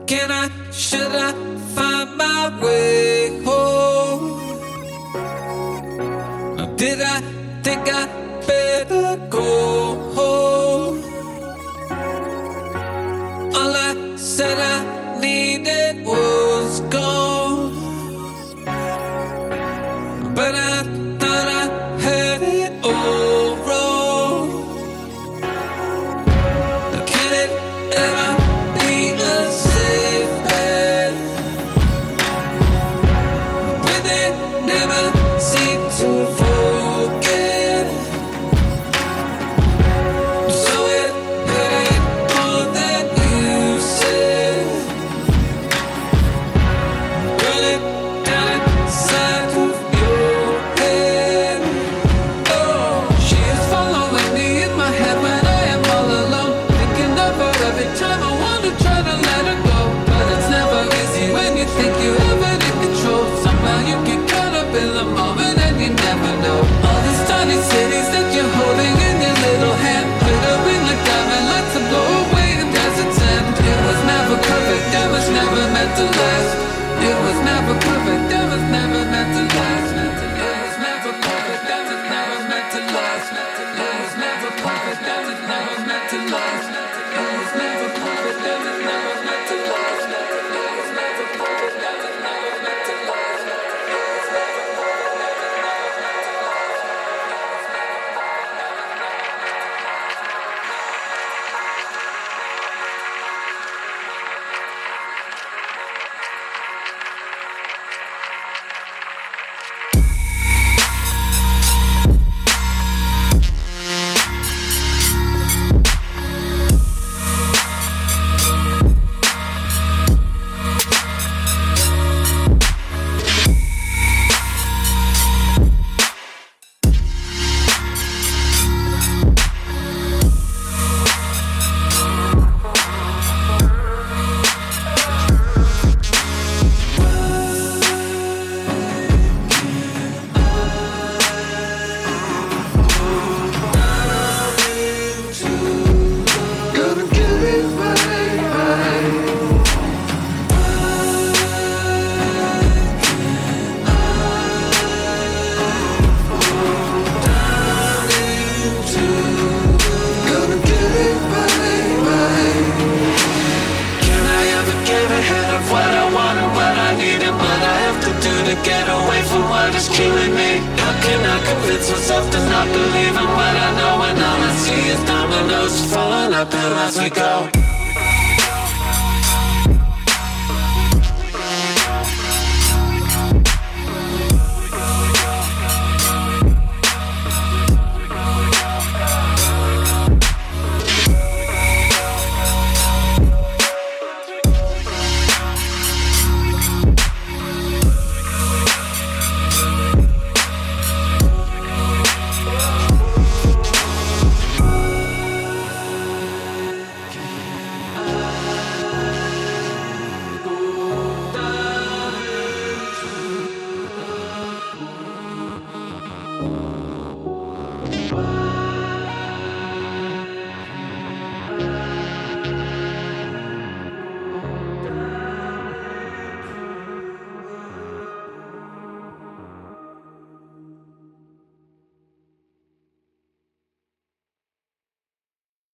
Can I, should I find my way home? Or did I think I better go home? All I said I needed was gone, but I thought I had it all wrong. Can it ever be a safe bet when they never seem to forget? So it hurt more than you said. Burn it down inside of your head. Oh, she is following me in my head when I am all alone, thinking of her every time I want to try to let her go. But it's never easy when you think you have it in control. Somehow you get caught up in the moment and you never know. All these tiny cities that you're holding in your little hand, glittering like diamond lights that blow away in desert's end. It was never perfect, it was never meant to last. It was never perfect, it was never meant to last. It was never perfect, it was never meant to last. It was never perfect, it was never meant to last. It was never perfect, it was never meant to last. It was never perfect, it was never meant to last. Gonna get it right, right. Gonna get it right, right. Can I ever get ahead of what I want and what I need and what I have to do to get away from what is killing me? How can I convince myself to not believe in what I know when all I see is dominoes falling up as we go?